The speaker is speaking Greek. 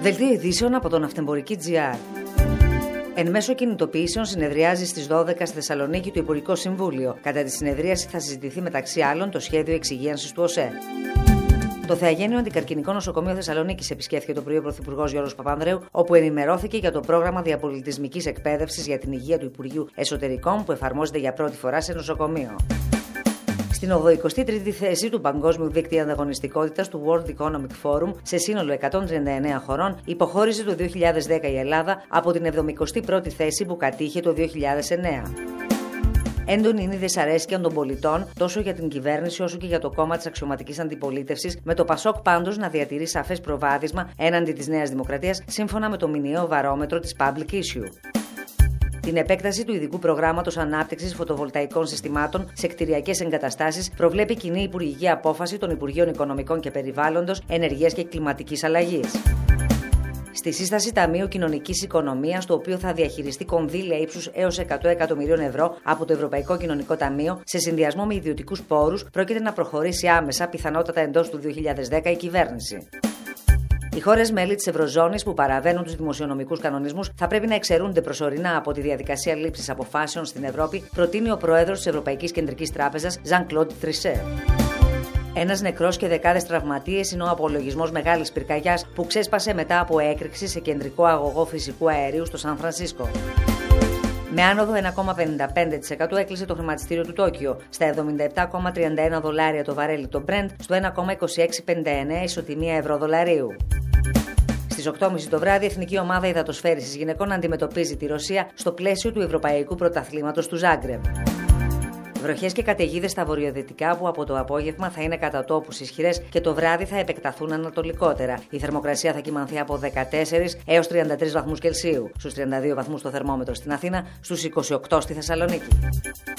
Δελτίο ειδήσεων από τον Ναυτεμπορική.gr. Εν μέσω κινητοποιήσεων συνεδριάζει στις 12 στη Θεσσαλονίκη το Υπουργικό Συμβούλιο. Κατά τη συνεδρίαση θα συζητηθεί μεταξύ άλλων το σχέδιο εξυγίανσης του ΟΣΕ. Το Θεαγένειο Αντικαρκινικό Νοσοκομείο Θεσσαλονίκης επισκέφθηκε το πρωί ο Πρωθυπουργός Γιώργος Παπανδρέου, όπου ενημερώθηκε για το πρόγραμμα διαπολιτισμικής εκπαίδευσης για την υγεία του Υπουργείου Εσωτερικών που εφαρμόζεται για πρώτη φορά σε νοσοκομείο. Στην 83η θέση του Παγκόσμιου Δίκτυου Ανταγωνιστικότητας του World Economic Forum, σε σύνολο 139 χωρών, υποχώρησε το 2010 η Ελλάδα από την 71η θέση που κατήχε το 2009. Έντονη είναι η δυσαρέσκεια των πολιτών τόσο για την κυβέρνηση όσο και για το κόμμα της αξιωματικής αντιπολίτευσης, με το ΠΑΣΟΚ πάντως να διατηρεί σαφές προβάδισμα έναντι της Νέας Δημοκρατίας, σύμφωνα με το μηνιαίο βαρόμετρο της Public Issue. Την επέκταση του ειδικού προγράμματος ανάπτυξης φωτοβολταϊκών συστημάτων σε κτηριακές εγκαταστάσεις προβλέπει κοινή υπουργική απόφαση των Υπουργείων Οικονομικών και Περιβάλλοντος, Ενεργείας και Κλιματικής Αλλαγής. Στη σύσταση Ταμείου Κοινωνικής Οικονομίας, το οποίο θα διαχειριστεί κονδύλια ύψους έως 100 εκατομμυρίων ευρώ από το Ευρωπαϊκό Κοινωνικό Ταμείο, σε συνδυασμό με ιδιωτικούς πόρους, πρόκειται να προχωρήσει άμεσα, πιθανότατα εντός του 2010, η κυβέρνηση. Οι χώρες μέλη της Ευρωζώνης που παραβαίνουν τους δημοσιονομικούς κανονισμούς θα πρέπει να εξαιρούνται προσωρινά από τη διαδικασία λήψης αποφάσεων στην Ευρώπη, προτείνει ο πρόεδρος της Ευρωπαϊκής Κεντρικής Τράπεζας, Jean-Claude Trichet. Ένας νεκρός και δεκάδες τραυματίες είναι ο απολογισμός μεγάλης πυρκαγιάς που ξέσπασε μετά από έκρηξη σε κεντρικό αγωγό φυσικού αερίου στο Σαν Φρανσίσκο. Με άνοδο 1,55% έκλεισε το χρηματιστήριο του Τόκιο στα $77,31 το βαρέλι το Brent, στο 1,2659 ισοτιμία ευρώ-δολαρίου. Στις 8.30 το βράδυ, η Εθνική Ομάδα Υδατοσφαίρισης Γυναικών αντιμετωπίζει τη Ρωσία στο πλαίσιο του Ευρωπαϊκού Πρωταθλήματος του Ζάγκρεμπ. Βροχές και καταιγίδες στα βορειοδυτικά που από το απόγευμα θα είναι κατά τόπους ισχυρές και το βράδυ θα επεκταθούν ανατολικότερα. Η θερμοκρασία θα κυμανθεί από 14 έως 33 βαθμούς Κελσίου, στους 32 βαθμούς το θερμόμετρο στην Αθήνα, στους 28 στη Θεσσαλονίκη.